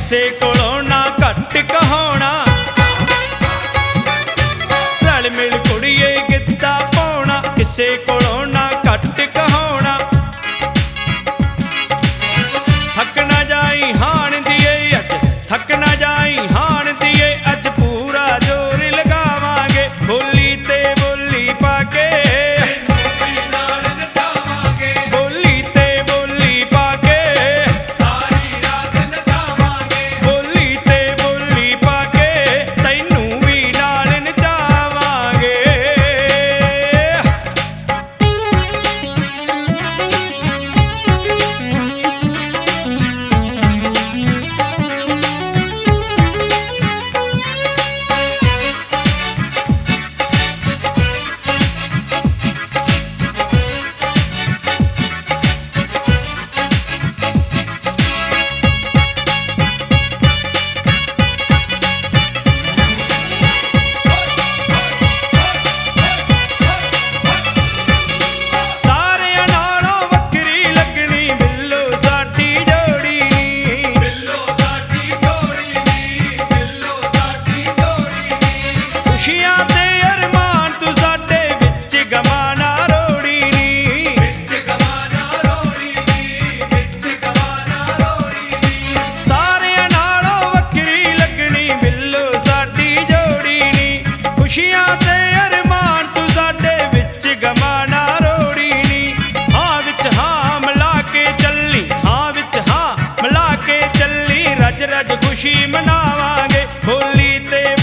ਕਿਸੇ ਕੋਲੋਂ ਨਾ ਘੱਟ ਕਹਾਉਣਾ। ਰਲ ਮਿਲ ਕੁੜੀਏ ਗਿੱਧਾ ਪਾਉਣਾ, ਕਿਸੇ ਕੋਲੋਂ ਨਾ ਘੱਟ ਕਹਾਉਣਾ। ਥੱਕ ਨਾ ਜਾਈ ਹਾਣ ਦੀਏ ਅੱਜ, ਥੱਕ ਨਾ ਜਾਈ ਹਾਣ ਦੀਏ ਅੱਜ, ਪੂਰਾ ਜ਼ੋਰ ਲਗਾਵਾਂਗੇ ਬੋਲੀ ਤੇ ਬੋਲੀ ਪਾ ਕੇ। ਨਾਲ ਨਚਾਵਾਂਗੇ ਬੋਲੀ ਤੇ ਬੋਲੀ ਪਾ ਕੇ, ਸਾਰੀ ਰਾਤ ਨਚਾਵਾਂਗੇ ਬੋਲੀ ਤੇ ਬੋਲੀ ਪਾ ਕੇ, ਤੈਨੂੰ ਵੀ ਨਾਲ ਨਚਾਵਾਂਗੇ। ਖੁਸ਼ੀਆਂ ਤੇ ਅਰਮਾਨ ਤੂੰ ਸਾਡੇ ਵਿੱਚ ਗਮਾਂ ਨਾ ਰੋੜੀ ਨੀ। ਹਾਂ ਵਿੱਚ ਹਾਂ ਮਿਲਾ ਕੇ ਚੱਲੀ, ਹਾਂ ਵਿੱਚ ਹਾਂ ਮਿਲਾ ਕੇ ਚੱਲੀ, ਰੱਜ ਰੱਜ ਖੁਸ਼ੀ ਮਨਾਵਾਂਗੇ ਬੋਲੀ ਤੇ